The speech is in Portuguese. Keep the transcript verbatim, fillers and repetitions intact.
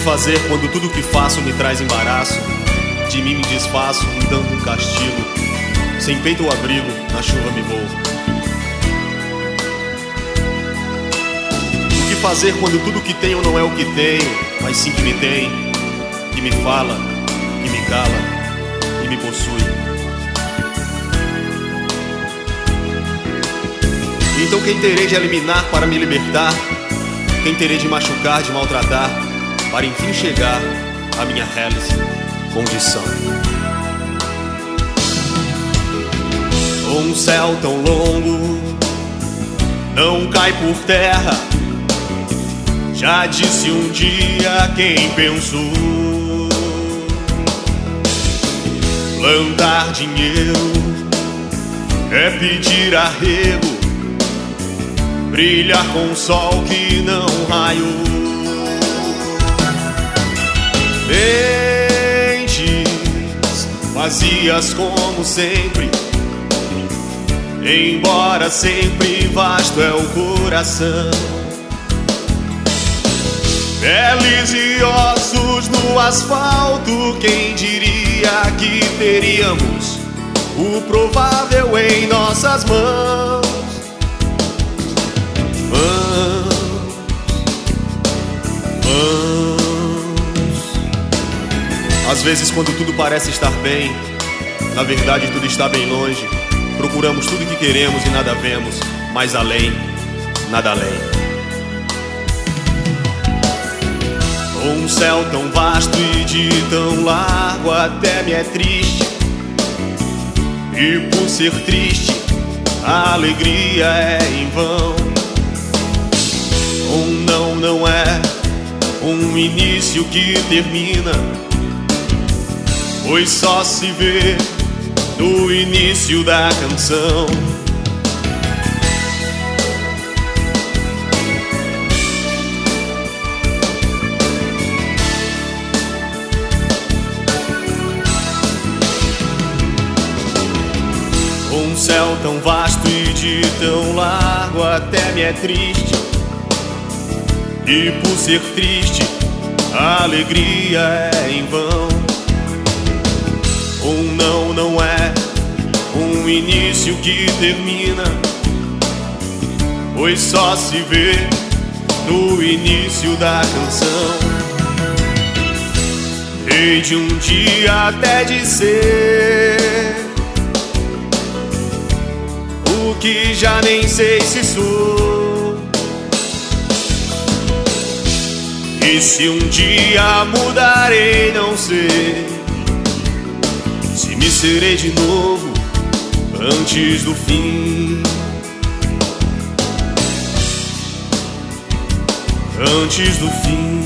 fazer quando tudo que faço me traz embaraço? De mim me desfaço, me dando um castigo. Sem peito ou abrigo, na chuva me vou. O que fazer quando tudo que tenho não é o que tenho, mas sim que me tem, que me fala, que me cala e me possui? Então quem terei de eliminar para me libertar? Quem terei de machucar, de maltratar, para enfim chegar à minha reles condição? Um céu tão longo não cai por terra, já disse um dia quem pensou. Plantar dinheiro é pedir arrego, brilhar com o sol que não raiou. Mentes vazias como sempre, embora sempre vasto é o coração. Peles e ossos no asfalto, quem diria que teríamos o provável em nossas mãos? Mãos, mãos. Às vezes quando tudo parece estar bem, na verdade tudo está bem longe. Procuramos tudo que queremos e nada vemos, mais além, nada além. Um céu tão vasto e de tão largo até me é triste, e por ser triste a alegria é em vão. Um não não é um início que termina, pois só se vê no início da canção. Um céu tão vasto e de tão largo até me é triste, e por ser triste a alegria é em vão. Um não não é um início que termina, pois só se vê no início da canção. Hei de um dia até dizer o que já nem sei se sou. E se um dia mudarei, não sei se me serei de novo antes do fim. Antes do fim.